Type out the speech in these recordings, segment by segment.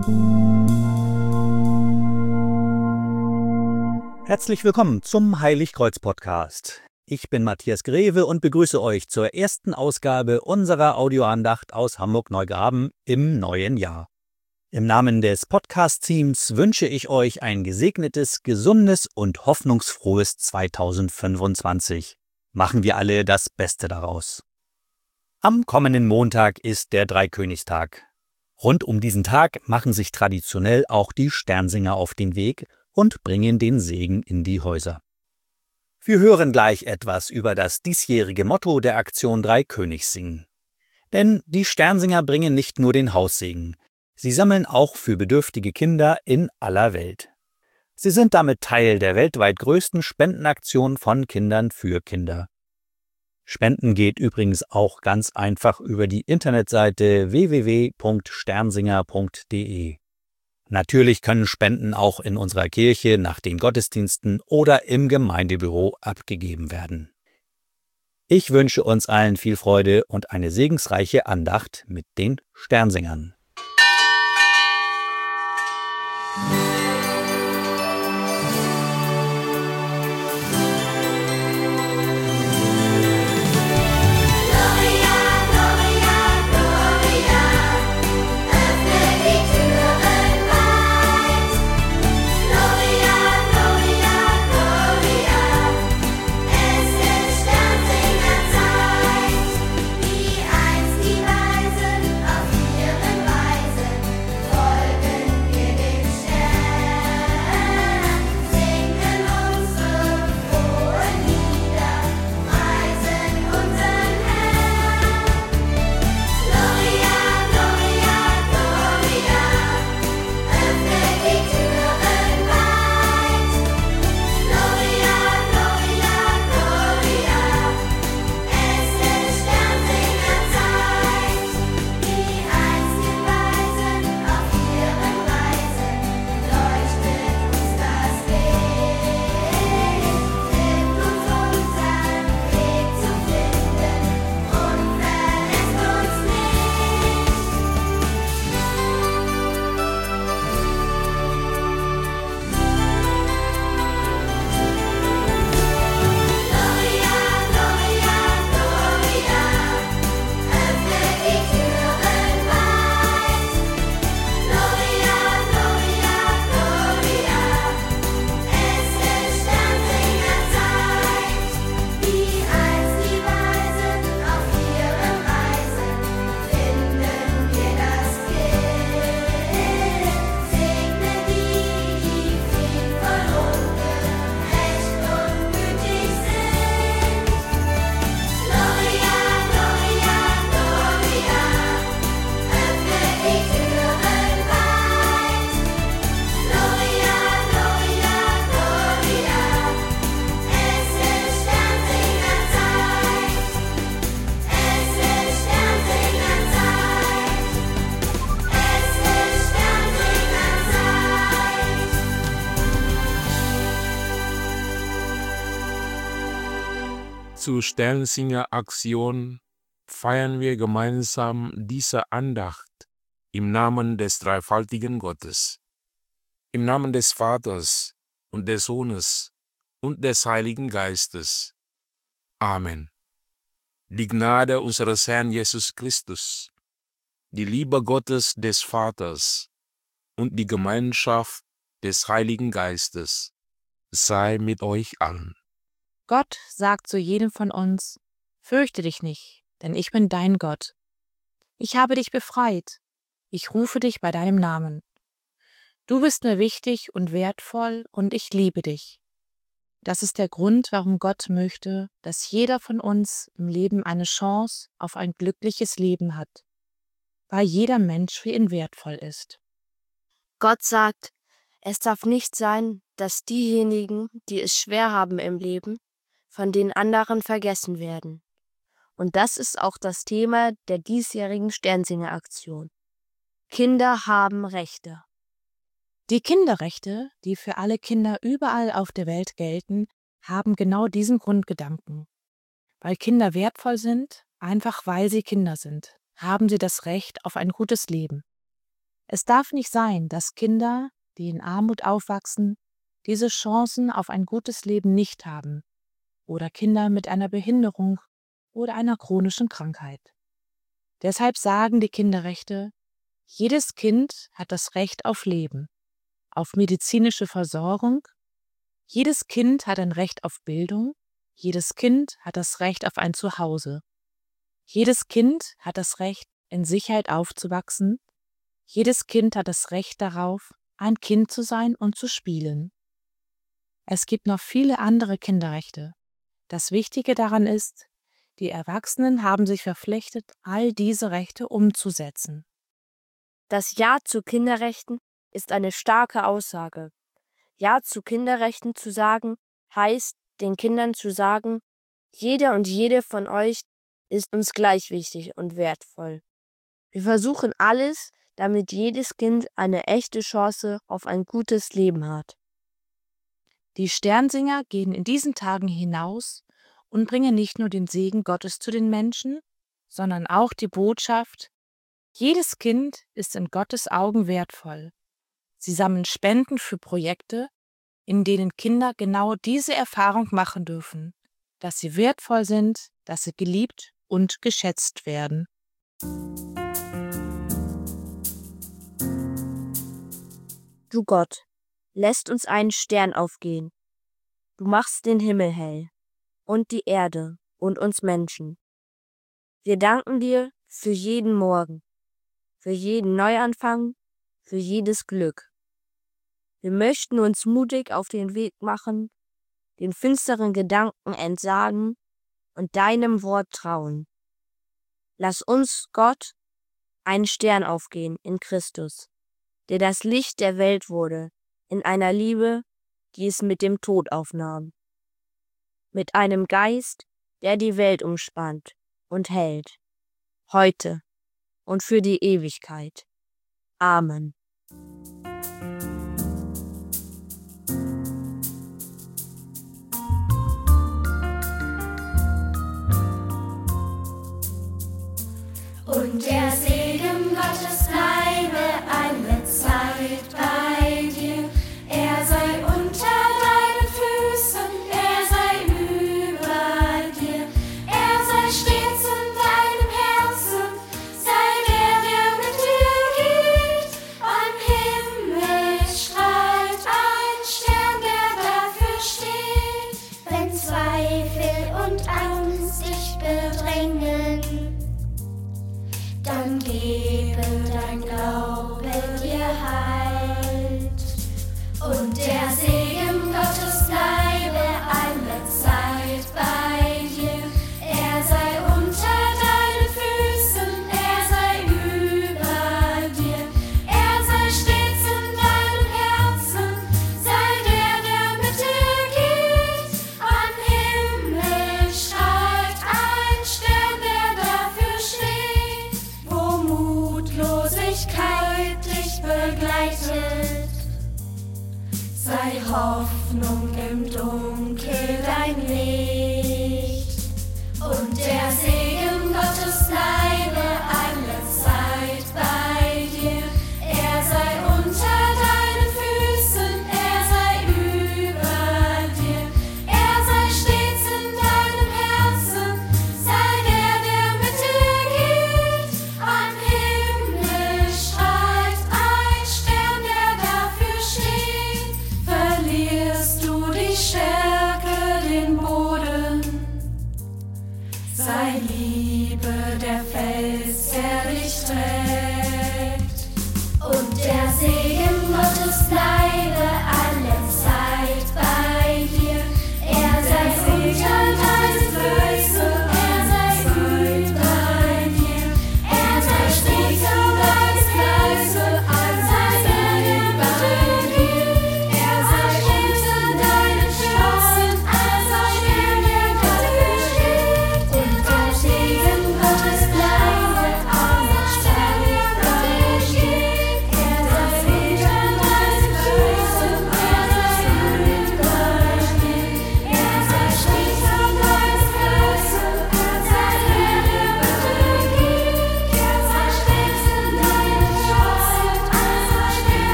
Herzlich willkommen zum Heiligkreuz-Podcast. Ich bin Matthias Greve und begrüße euch zur ersten Ausgabe unserer Audioandacht aus Hamburg-Neugraben im neuen Jahr. Im Namen des Podcast-Teams wünsche ich euch ein gesegnetes, gesundes und hoffnungsfrohes 2025. Machen wir alle das Beste daraus. Am kommenden Montag ist der Dreikönigstag. Rund um diesen Tag machen sich traditionell auch die Sternsinger auf den Weg und bringen den Segen in die Häuser. Wir hören gleich etwas über das diesjährige Motto der Aktion Dreikönigssingen. Denn die Sternsinger bringen nicht nur den Haussegen, sie sammeln auch für bedürftige Kinder in aller Welt. Sie sind damit Teil der weltweit größten Spendenaktion von Kindern für Kinder. Spenden geht übrigens auch ganz einfach über die Internetseite www.sternsinger.de. Natürlich können Spenden auch in unserer Kirche nach den Gottesdiensten oder im Gemeindebüro abgegeben werden. Ich wünsche uns allen viel Freude und eine segensreiche Andacht mit den Sternsingern. Zur Sternsinger-Aktion feiern wir gemeinsam diese Andacht im Namen des dreifaltigen Gottes, im Namen des Vaters und des Sohnes und des Heiligen Geistes. Amen. Die Gnade unseres Herrn Jesus Christus, die Liebe Gottes des Vaters und die Gemeinschaft des Heiligen Geistes sei mit euch allen. Gott sagt zu jedem von uns: Fürchte dich nicht, denn ich bin dein Gott. Ich habe dich befreit. Ich rufe dich bei deinem Namen. Du bist mir wichtig und wertvoll und ich liebe dich. Das ist der Grund, warum Gott möchte, dass jeder von uns im Leben eine Chance auf ein glückliches Leben hat, weil jeder Mensch für ihn wertvoll ist. Gott sagt, es darf nicht sein, dass diejenigen, die es schwer haben im Leben, von den anderen vergessen werden. Und das ist auch das Thema der diesjährigen Sternsinger-Aktion. Kinder haben Rechte. Die Kinderrechte, die für alle Kinder überall auf der Welt gelten, haben genau diesen Grundgedanken. Weil Kinder wertvoll sind, einfach weil sie Kinder sind, haben sie das Recht auf ein gutes Leben. Es darf nicht sein, dass Kinder, die in Armut aufwachsen, diese Chancen auf ein gutes Leben nicht haben, oder Kinder mit einer Behinderung oder einer chronischen Krankheit. Deshalb sagen die Kinderrechte, jedes Kind hat das Recht auf Leben, auf medizinische Versorgung, jedes Kind hat ein Recht auf Bildung, jedes Kind hat das Recht auf ein Zuhause, jedes Kind hat das Recht, in Sicherheit aufzuwachsen, jedes Kind hat das Recht darauf, ein Kind zu sein und zu spielen. Es gibt noch viele andere Kinderrechte. Das Wichtige daran ist, die Erwachsenen haben sich verpflichtet, all diese Rechte umzusetzen. Das Ja zu Kinderrechten ist eine starke Aussage. Ja zu Kinderrechten zu sagen, heißt, den Kindern zu sagen, jeder und jede von euch ist uns gleich wichtig und wertvoll. Wir versuchen alles, damit jedes Kind eine echte Chance auf ein gutes Leben hat. Die Sternsinger gehen in diesen Tagen hinaus und bringen nicht nur den Segen Gottes zu den Menschen, sondern auch die Botschaft, jedes Kind ist in Gottes Augen wertvoll. Sie sammeln Spenden für Projekte, in denen Kinder genau diese Erfahrung machen dürfen, dass sie wertvoll sind, dass sie geliebt und geschätzt werden. Du Gott, lässt uns einen Stern aufgehen. Du machst den Himmel hell und die Erde und uns Menschen. Wir danken dir für jeden Morgen, für jeden Neuanfang, für jedes Glück. Wir möchten uns mutig auf den Weg machen, den finsteren Gedanken entsagen und deinem Wort trauen. Lass uns, Gott, einen Stern aufgehen in Christus, der das Licht der Welt wurde, in einer Liebe, die es mit dem Tod aufnahm. Mit einem Geist, der die Welt umspannt und hält, heute und für die Ewigkeit. Amen. Und der Segen Gottes bleibe alle Zeit bei dir. Er sei unter deinen Füßen, er sei über dir. Er sei stets in deinem Herzen, sei der mit dir geht. Am Himmel strahlt ein Stern, der dafür steht. Wenn Zweifel und Angst dich bedrängen, dann gebe dein Glaube dir Halt. Und der Segen Gottes bleibe alle Zeit bei dir. Er sei unter deinen Füßen, er sei über dir. Er sei stets in deinem Herzen, sei der mit dir geht. Am Himmel strahlt ein Stern, der dafür steht. Wo Mutlosigkeit dich begleitet, sei Hoffnung im Dunkel dein Licht. Und der Segen Gottes bleibe alle Zeit bei dir. Er sei unter deinen Füßen, er sei über dir. Er sei stets in deinem Herzen, sei der mit dir geht. Am Himmel strahlt ein Stern, der dafür steht. Verlierst du die Stärke, den Boden, sei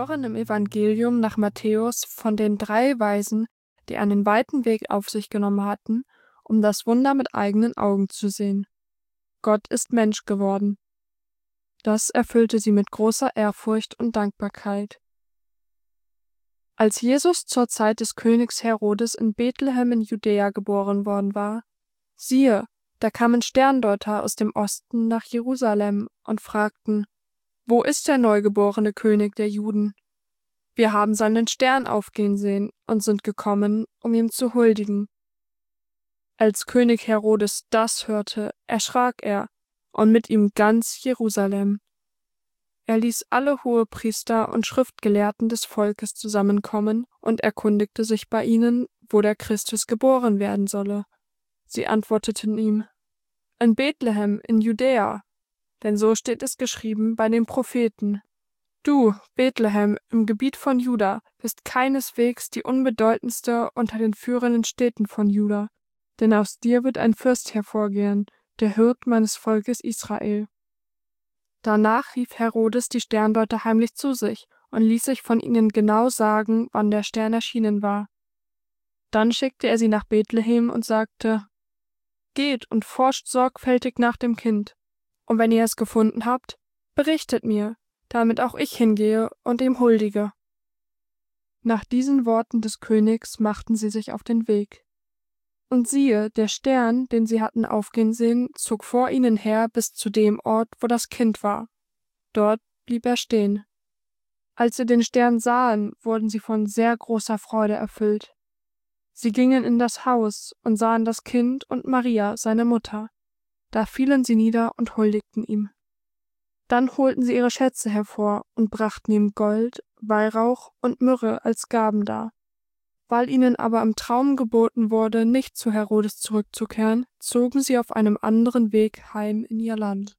hören im Evangelium nach Matthäus von den 3 Weisen, die einen weiten Weg auf sich genommen hatten, um das Wunder mit eigenen Augen zu sehen. Gott ist Mensch geworden. Das erfüllte sie mit großer Ehrfurcht und Dankbarkeit. Als Jesus zur Zeit des Königs Herodes in Bethlehem in Judäa geboren worden war, siehe, da kamen Sterndeuter aus dem Osten nach Jerusalem und fragten: Wo ist der neugeborene König der Juden? Wir haben seinen Stern aufgehen sehen und sind gekommen, um ihm zu huldigen. Als König Herodes das hörte, erschrak er, und mit ihm ganz Jerusalem. Er ließ alle Hohepriester und Schriftgelehrten des Volkes zusammenkommen und erkundigte sich bei ihnen, wo der Christus geboren werden solle. Sie antworteten ihm: In Bethlehem in Judäa, denn so steht es geschrieben bei den Propheten. Du, Bethlehem, im Gebiet von Juda, bist keineswegs die unbedeutendste unter den führenden Städten von Juda, denn aus dir wird ein Fürst hervorgehen, der Hirt meines Volkes Israel. Danach rief Herodes die Sterndeuter heimlich zu sich und ließ sich von ihnen genau sagen, wann der Stern erschienen war. Dann schickte er sie nach Bethlehem und sagte: Geht und forscht sorgfältig nach dem Kind, und wenn ihr es gefunden habt, berichtet mir, damit auch ich hingehe und ihm huldige. Nach diesen Worten des Königs machten sie sich auf den Weg. Und siehe, der Stern, den sie hatten aufgehen sehen, zog vor ihnen her bis zu dem Ort, wo das Kind war. Dort blieb er stehen. Als sie den Stern sahen, wurden sie von sehr großer Freude erfüllt. Sie gingen in das Haus und sahen das Kind und Maria, seine Mutter. Da fielen sie nieder und huldigten ihm. Dann holten sie ihre Schätze hervor und brachten ihm Gold, Weihrauch und Myrrhe als Gaben dar. Weil ihnen aber im Traum geboten wurde, nicht zu Herodes zurückzukehren, zogen sie auf einem anderen Weg heim in ihr Land.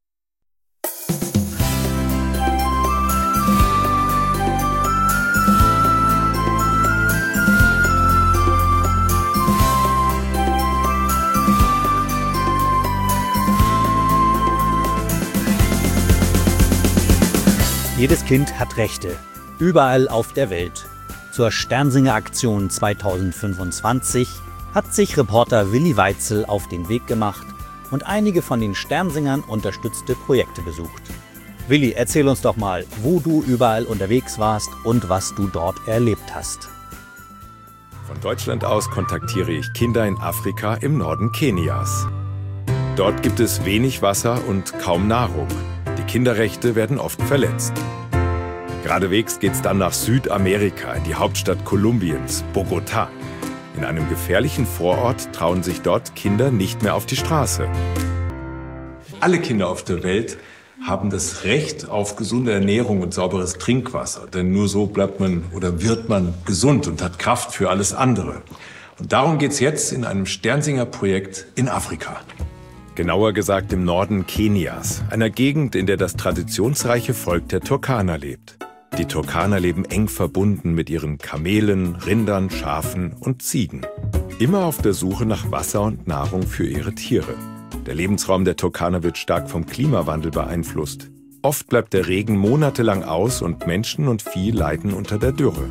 Jedes Kind hat Rechte, überall auf der Welt. Zur Sternsinger-Aktion 2025 hat sich Reporter Willi Weitzel auf den Weg gemacht und einige von den Sternsingern unterstützte Projekte besucht. Willi, erzähl uns doch mal, wo du überall unterwegs warst und was du dort erlebt hast. Von Deutschland aus kontaktiere ich Kinder in Afrika im Norden Kenias. Dort gibt es wenig Wasser und kaum Nahrung. Die Kinderrechte werden oft verletzt. Geradewegs geht's dann nach Südamerika, in die Hauptstadt Kolumbiens, Bogotá. In einem gefährlichen Vorort trauen sich dort Kinder nicht mehr auf die Straße. Alle Kinder auf der Welt haben das Recht auf gesunde Ernährung und sauberes Trinkwasser. Denn nur so bleibt man oder wird man gesund und hat Kraft für alles andere. Und darum geht's jetzt in einem Sternsinger-Projekt in Afrika. Genauer gesagt im Norden Kenias, einer Gegend, in der das traditionsreiche Volk der Turkana lebt. Die Turkana leben eng verbunden mit ihren Kamelen, Rindern, Schafen und Ziegen. Immer auf der Suche nach Wasser und Nahrung für ihre Tiere. Der Lebensraum der Turkana wird stark vom Klimawandel beeinflusst. Oft bleibt der Regen monatelang aus und Menschen und Vieh leiden unter der Dürre.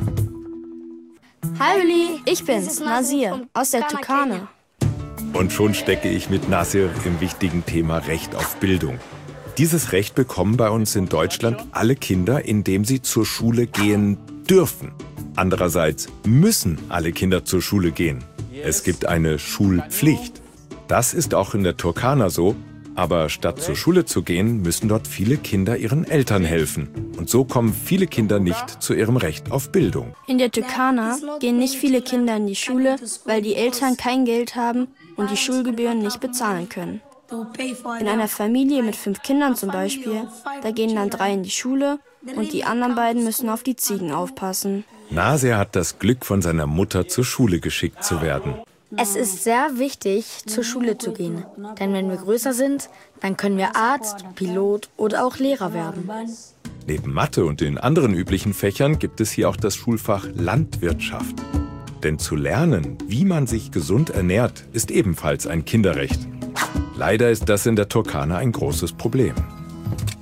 Hi Willi, ich bin's, Nasir, aus der Turkana. Und schon stecke ich mit Nasir im wichtigen Thema Recht auf Bildung. Dieses Recht bekommen bei uns in Deutschland alle Kinder, indem sie zur Schule gehen dürfen. Andererseits müssen alle Kinder zur Schule gehen. Es gibt eine Schulpflicht. Das ist auch in der Turkana so, aber statt zur Schule zu gehen, müssen dort viele Kinder ihren Eltern helfen. Und so kommen viele Kinder nicht zu ihrem Recht auf Bildung. In der Turkana gehen nicht viele Kinder in die Schule, weil die Eltern kein Geld haben und die Schulgebühren nicht bezahlen können. In einer Familie mit 5 Kindern zum Beispiel, da gehen dann 3 in die Schule und die anderen beiden müssen auf die Ziegen aufpassen. Nasir hat das Glück, von seiner Mutter zur Schule geschickt zu werden. Es ist sehr wichtig, zur Schule zu gehen. Denn wenn wir größer sind, dann können wir Arzt, Pilot oder auch Lehrer werden. Neben Mathe und den anderen üblichen Fächern gibt es hier auch das Schulfach Landwirtschaft. Denn zu lernen, wie man sich gesund ernährt, ist ebenfalls ein Kinderrecht. Leider ist das in der Turkana ein großes Problem.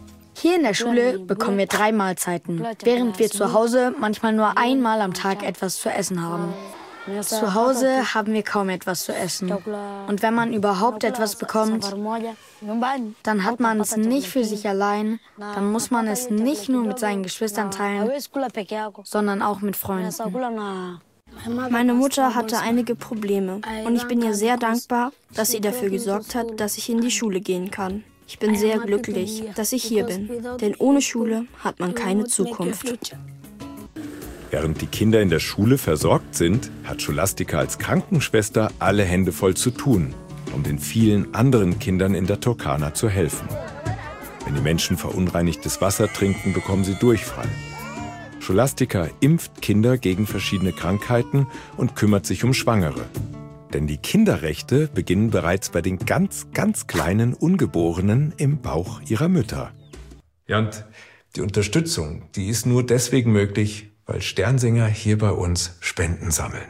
Hier in der Schule bekommen wir 3 Mahlzeiten, während wir zu Hause manchmal nur einmal am Tag etwas zu essen haben. Zu Hause haben wir kaum etwas zu essen. Und wenn man überhaupt etwas bekommt, dann hat man es nicht für sich allein, dann muss man es nicht nur mit seinen Geschwistern teilen, sondern auch mit Freunden. Meine Mutter hatte einige Probleme und ich bin ihr sehr dankbar, dass sie dafür gesorgt hat, dass ich in die Schule gehen kann. Ich bin sehr glücklich, dass ich hier bin, denn ohne Schule hat man keine Zukunft. Während die Kinder in der Schule versorgt sind, hat Scholastika als Krankenschwester alle Hände voll zu tun, um den vielen anderen Kindern in der Turkana zu helfen. Wenn die Menschen verunreinigtes Wasser trinken, bekommen sie Durchfall. Scholastika impft Kinder gegen verschiedene Krankheiten und kümmert sich um Schwangere. Denn die Kinderrechte beginnen bereits bei den ganz, ganz kleinen Ungeborenen im Bauch ihrer Mütter. Ja, und die Unterstützung, die ist nur deswegen möglich, weil Sternsinger hier bei uns Spenden sammeln.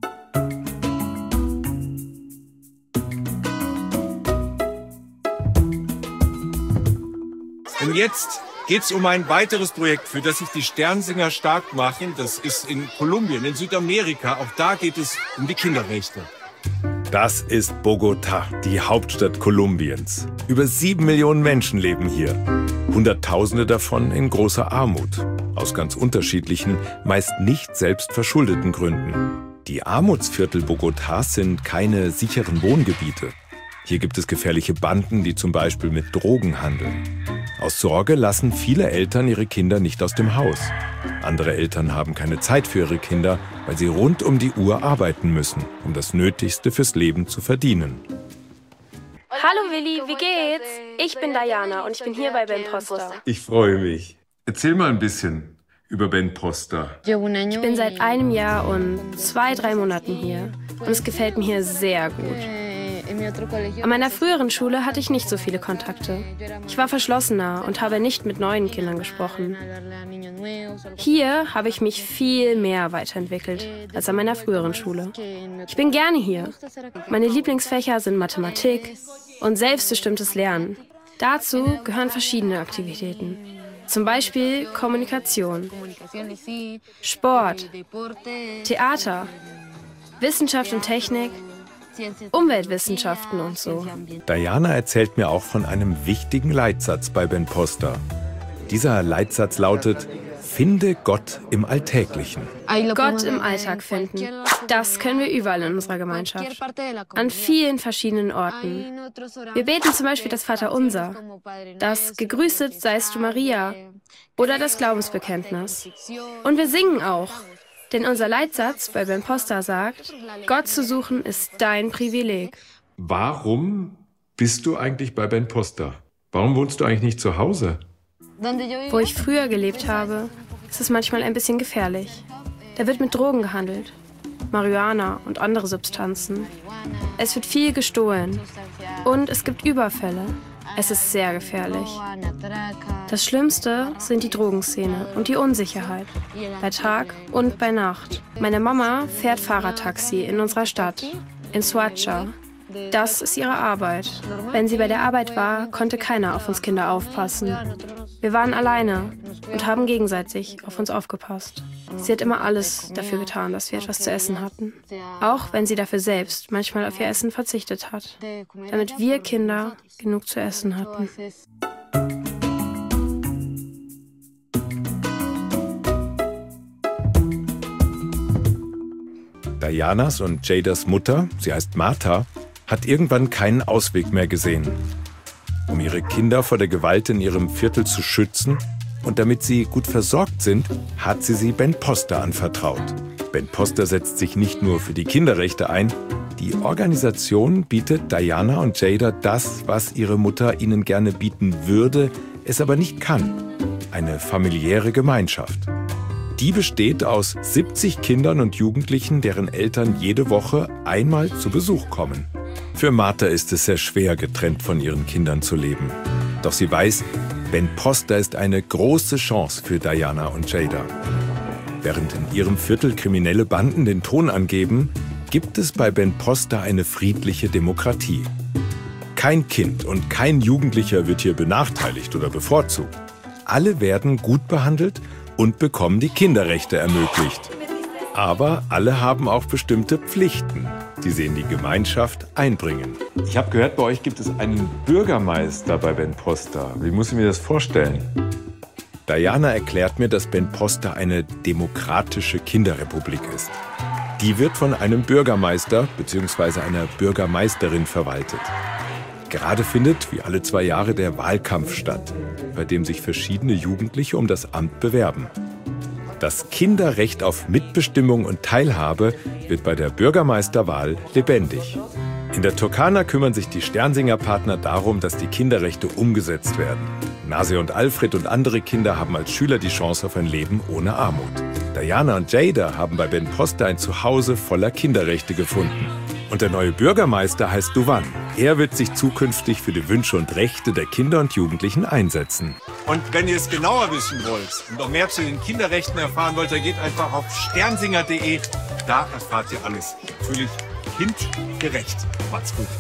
Und jetzt geht es um ein weiteres Projekt, für das sich die Sternsinger stark machen. Das ist in Kolumbien, in Südamerika. Auch da geht es um die Kinderrechte. Das ist Bogotá, die Hauptstadt Kolumbiens. Über 7 Millionen Menschen leben hier. Hunderttausende davon in großer Armut. Aus ganz unterschiedlichen, meist nicht selbstverschuldeten Gründen. Die Armutsviertel Bogotás sind keine sicheren Wohngebiete. Hier gibt es gefährliche Banden, die zum Beispiel mit Drogen handeln. Aus Sorge lassen viele Eltern ihre Kinder nicht aus dem Haus. Andere Eltern haben keine Zeit für ihre Kinder, weil sie rund um die Uhr arbeiten müssen, um das Nötigste fürs Leben zu verdienen. Hallo Willi, wie geht's? Ich bin Diana und ich bin hier bei Ben Poster. Ich freue mich. Erzähl mal ein bisschen über Ben Poster. Ich bin seit einem Jahr und 2-3 Monaten hier und es gefällt mir hier sehr gut. An meiner früheren Schule hatte ich nicht so viele Kontakte. Ich war verschlossener und habe nicht mit neuen Kindern gesprochen. Hier habe ich mich viel mehr weiterentwickelt als an meiner früheren Schule. Ich bin gerne hier. Meine Lieblingsfächer sind Mathematik und selbstbestimmtes Lernen. Dazu gehören verschiedene Aktivitäten. Zum Beispiel Kommunikation, Sport, Theater, Wissenschaft und Technik, Umweltwissenschaften und so. Diana erzählt mir auch von einem wichtigen Leitsatz bei Ben Poster. Dieser Leitsatz lautet: Finde Gott im Alltäglichen. Gott im Alltag finden. Das können wir überall in unserer Gemeinschaft. An vielen verschiedenen Orten. Wir beten zum Beispiel das Vaterunser, das Gegrüßet seist du Maria oder das Glaubensbekenntnis. Und wir singen auch. Denn unser Leitsatz bei Ben Poster sagt, Gott zu suchen ist dein Privileg. Warum bist du eigentlich bei Ben Poster? Warum wohnst du eigentlich nicht zu Hause? Wo ich früher gelebt habe, ist es manchmal ein bisschen gefährlich. Da wird mit Drogen gehandelt, Marihuana und andere Substanzen. Es wird viel gestohlen und es gibt Überfälle. Es ist sehr gefährlich. Das Schlimmste sind die Drogenszene und die Unsicherheit, bei Tag und bei Nacht. Meine Mama fährt Fahrradtaxi in unserer Stadt, in Soacha. Das ist ihre Arbeit. Wenn sie bei der Arbeit war, konnte keiner auf uns Kinder aufpassen. Wir waren alleine und haben gegenseitig auf uns aufgepasst. Sie hat immer alles dafür getan, dass wir etwas zu essen hatten. Auch wenn sie dafür selbst manchmal auf ihr Essen verzichtet hat, damit wir Kinder genug zu essen hatten. Dianas und Jadas Mutter, sie heißt Martha, hat irgendwann keinen Ausweg mehr gesehen. Um ihre Kinder vor der Gewalt in ihrem Viertel zu schützen und damit sie gut versorgt sind, hat sie Ben Poster anvertraut. Ben Poster setzt sich nicht nur für die Kinderrechte ein, die Organisation bietet Diana und Jada das, was ihre Mutter ihnen gerne bieten würde, es aber nicht kann: eine familiäre Gemeinschaft. Die besteht aus 70 Kindern und Jugendlichen, deren Eltern jede Woche einmal zu Besuch kommen. Für Martha ist es sehr schwer, getrennt von ihren Kindern zu leben. Doch sie weiß, Ben Poster ist eine große Chance für Diana und Jada. Während in ihrem Viertel kriminelle Banden den Ton angeben, gibt es bei Ben Poster eine friedliche Demokratie. Kein Kind und kein Jugendlicher wird hier benachteiligt oder bevorzugt. Alle werden gut behandelt und bekommen die Kinderrechte ermöglicht. Aber alle haben auch bestimmte Pflichten, die sie in die Gemeinschaft einbringen. Ich habe gehört, bei euch gibt es einen Bürgermeister bei Ben Poster. Wie muss ich mir das vorstellen? Diana erklärt mir, dass Ben Poster eine demokratische Kinderrepublik ist. Die wird von einem Bürgermeister bzw. einer Bürgermeisterin verwaltet. Gerade findet, wie alle 2 Jahre, der Wahlkampf statt, bei dem sich verschiedene Jugendliche um das Amt bewerben. Das Kinderrecht auf Mitbestimmung und Teilhabe wird bei der Bürgermeisterwahl lebendig. In der Turkana kümmern sich die Sternsinger-Partner darum, dass die Kinderrechte umgesetzt werden. Nasir und Alfred und andere Kinder haben als Schüler die Chance auf ein Leben ohne Armut. Diana und Jada haben bei Ben Poster ein Zuhause voller Kinderrechte gefunden. Und der neue Bürgermeister heißt Duvan. Er wird sich zukünftig für die Wünsche und Rechte der Kinder und Jugendlichen einsetzen. Und wenn ihr es genauer wissen wollt und noch mehr zu den Kinderrechten erfahren wollt, dann geht einfach auf sternsinger.de. Da erfahrt ihr alles. Natürlich kindgerecht. Macht's gut.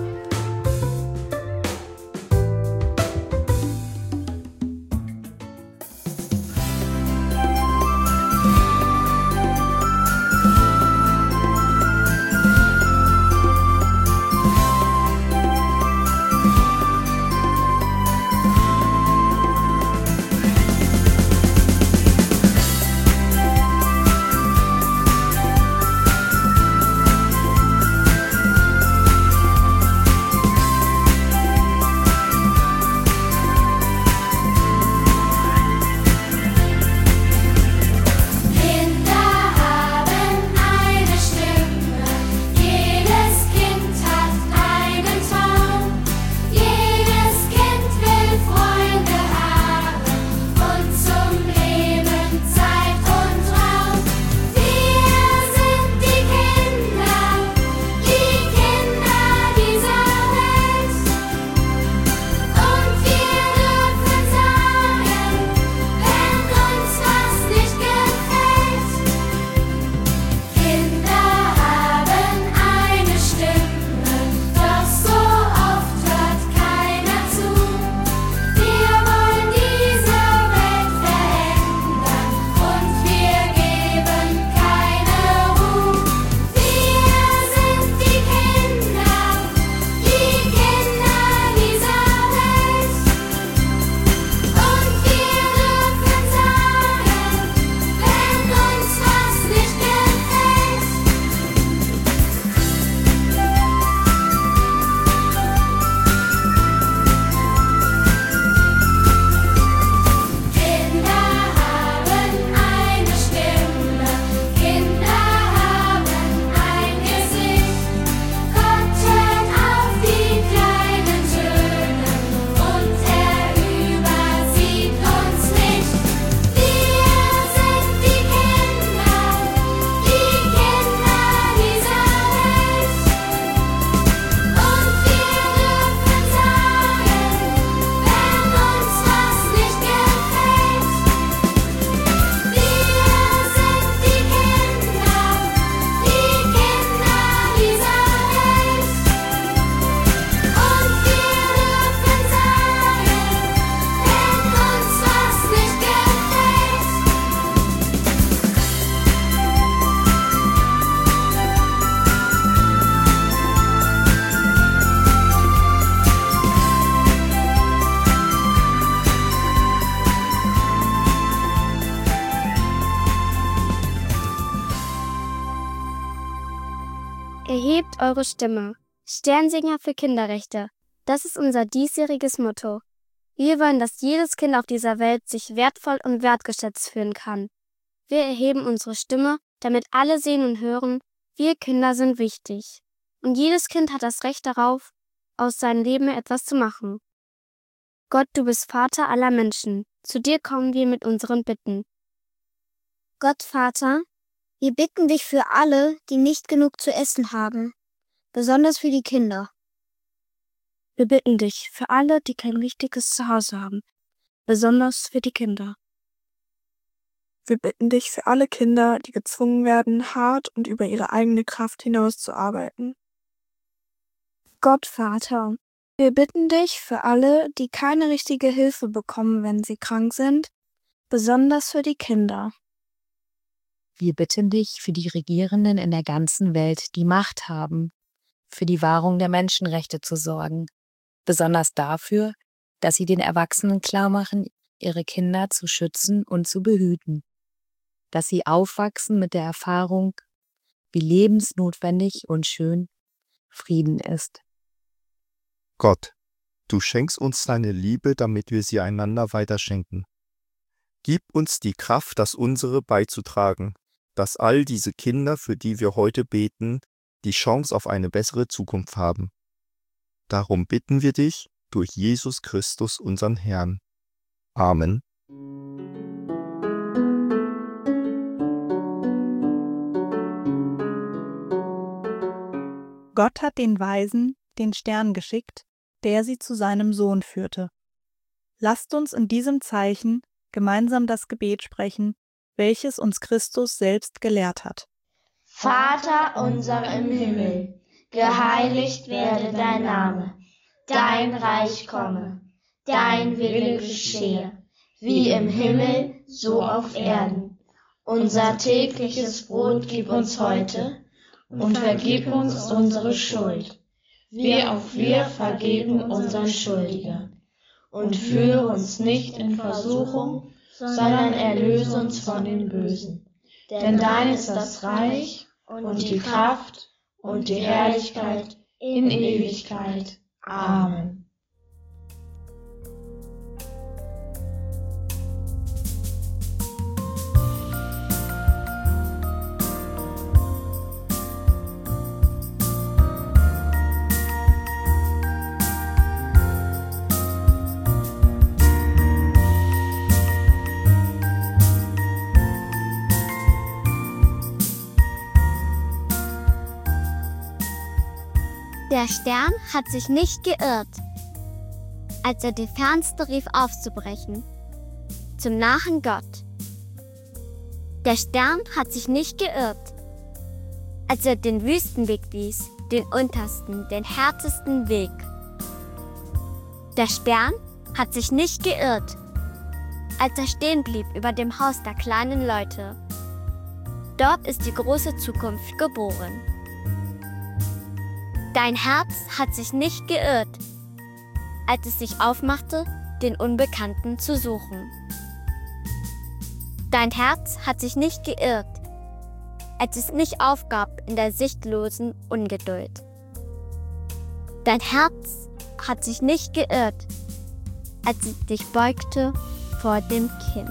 Erhebt eure Stimme. Sternsinger für Kinderrechte. Das ist unser diesjähriges Motto. Wir wollen, dass jedes Kind auf dieser Welt sich wertvoll und wertgeschätzt fühlen kann. Wir erheben unsere Stimme, damit alle sehen und hören, wir Kinder sind wichtig. Und jedes Kind hat das Recht darauf, aus seinem Leben etwas zu machen. Gott, du bist Vater aller Menschen. Zu dir kommen wir mit unseren Bitten. Gott, Vater, wir bitten dich für alle, die nicht genug zu essen haben, besonders für die Kinder. Wir bitten dich für alle, die kein richtiges Zuhause haben, besonders für die Kinder. Wir bitten dich für alle Kinder, die gezwungen werden, hart und über ihre eigene Kraft hinaus zu arbeiten. Gott, Vater, Wir bitten dich für alle, die keine richtige Hilfe bekommen, wenn sie krank sind, besonders für die Kinder. Wir bitten dich für die Regierenden in der ganzen Welt, die Macht haben, für die Wahrung der Menschenrechte zu sorgen, besonders dafür, dass sie den Erwachsenen klarmachen, ihre Kinder zu schützen und zu behüten, dass sie aufwachsen mit der Erfahrung, wie lebensnotwendig und schön Frieden ist. Gott, du schenkst uns deine Liebe, damit wir sie einander weiterschenken. Gib uns die Kraft, das unsere beizutragen, dass all diese Kinder, für die wir heute beten, die Chance auf eine bessere Zukunft haben. Darum bitten wir dich durch Jesus Christus, unseren Herrn. Amen. Gott hat den Weisen den Stern geschickt, der sie zu seinem Sohn führte. Lasst uns in diesem Zeichen gemeinsam das Gebet sprechen, welches uns Christus selbst gelehrt hat. Vater unser im Himmel, geheiligt werde dein Name, dein Reich komme, dein Wille geschehe, wie im Himmel, so auf Erden. Unser tägliches Brot gib uns heute und vergib uns unsere Schuld, wie auch wir vergeben unseren Schuldigen. Und führe uns nicht in Versuchung, sondern erlöse uns von dem Bösen. Denn dein ist das Reich und die Kraft und die Herrlichkeit in Ewigkeit. Amen. Der Stern hat sich nicht geirrt, als er die Fernste rief aufzubrechen, zum nahen Gott. Der Stern hat sich nicht geirrt, als er den Wüstenweg wies, den untersten, den härtesten Weg. Der Stern hat sich nicht geirrt, als er stehen blieb über dem Haus der kleinen Leute. Dort ist die große Zukunft geboren. Dein Herz hat sich nicht geirrt, als es sich aufmachte, den Unbekannten zu suchen. Dein Herz hat sich nicht geirrt, als es nicht aufgab in der sichtlosen Ungeduld. Dein Herz hat sich nicht geirrt, als es dich beugte vor dem Kind.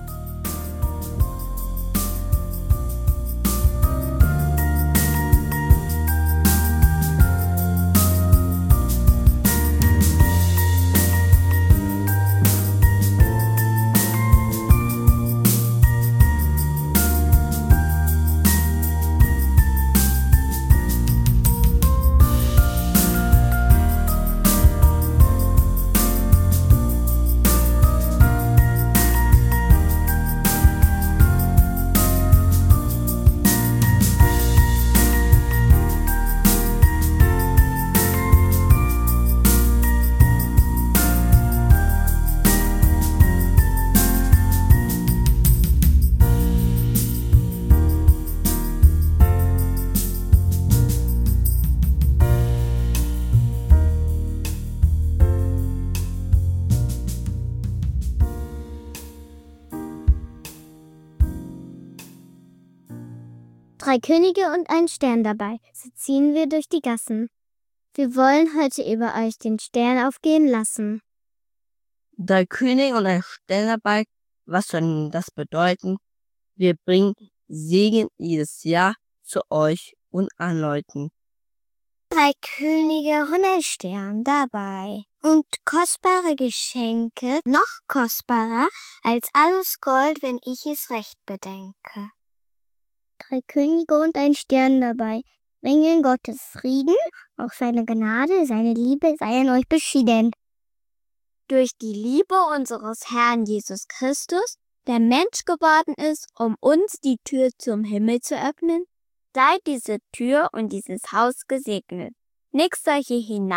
Drei Könige und ein Stern dabei, so ziehen wir durch die Gassen. Wir wollen heute über euch den Stern aufgehen lassen. Drei Könige und ein Stern dabei, was soll das bedeuten? Wir bringen Segen jedes Jahr zu euch und an Leuten. Drei Könige und ein Stern dabei und kostbare Geschenke, noch kostbarer als alles Gold, wenn ich es recht bedenke. Drei Könige und ein Stern dabei, bringen Gottes Frieden, auch seine Gnade, seine Liebe sei an euch beschieden. Durch die Liebe unseres Herrn Jesus Christus, der Mensch geworden ist, um uns die Tür zum Himmel zu öffnen, sei diese Tür und dieses Haus gesegnet. Nichts soll hier hinein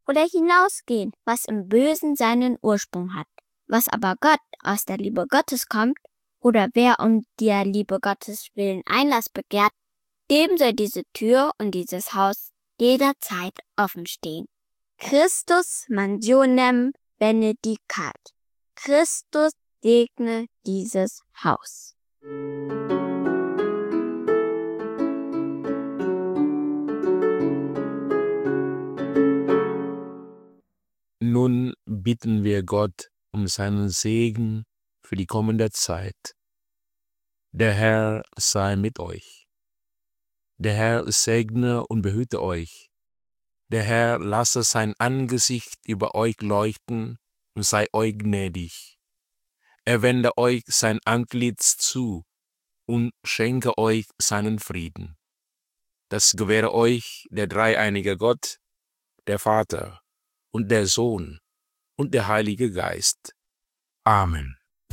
oder hinausgehen, was im Bösen seinen Ursprung hat. Was aber Gott aus der Liebe Gottes kommt, oder wer um der Liebe Gottes willen Einlass begehrt, dem soll diese Tür und dieses Haus jederzeit offen stehen. Christus mansionem benedicat. Christus segne dieses Haus. Nun bitten wir Gott um seinen Segen für die kommende Zeit. Der Herr sei mit euch. Der Herr segne und behüte euch. Der Herr lasse sein Angesicht über euch leuchten und sei euch gnädig. Er wende euch sein Antlitz zu und schenke euch seinen Frieden. Das gewähre euch der dreieinige Gott, der Vater und der Sohn und der Heilige Geist. Amen.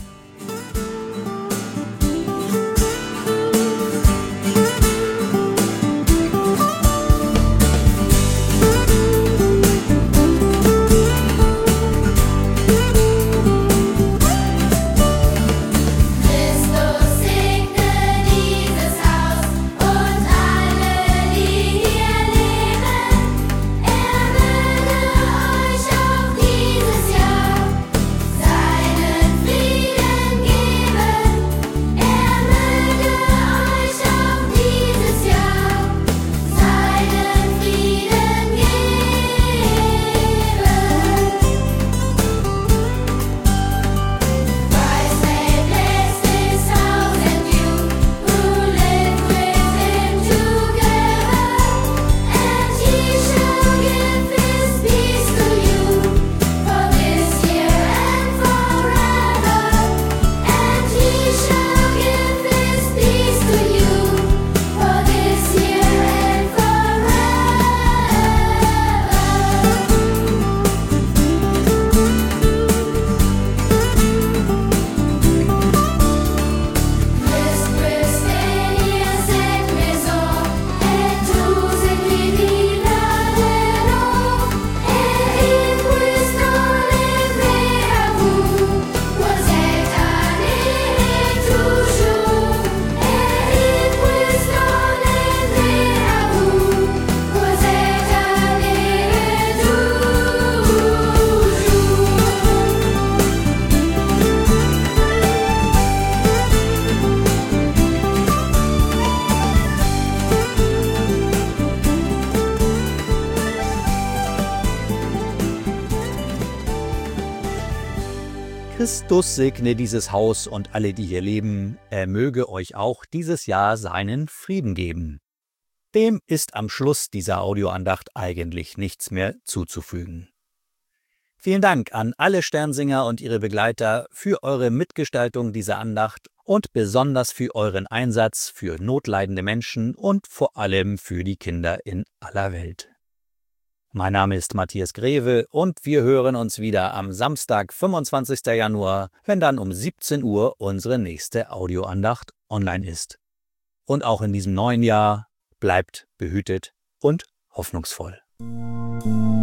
Christus segne dieses Haus und alle, die hier leben. Er möge euch auch dieses Jahr seinen Frieden geben. Dem ist am Schluss dieser Audioandacht eigentlich nichts mehr zuzufügen. Vielen Dank an alle Sternsinger und ihre Begleiter für eure Mitgestaltung dieser Andacht und besonders für euren Einsatz für notleidende Menschen und vor allem für die Kinder in aller Welt. Mein Name ist Matthias Greve und wir hören uns wieder am Samstag, 25. Januar, wenn dann um 17 Uhr unsere nächste Audioandacht online ist. Und auch in diesem neuen Jahr bleibt behütet und hoffnungsvoll.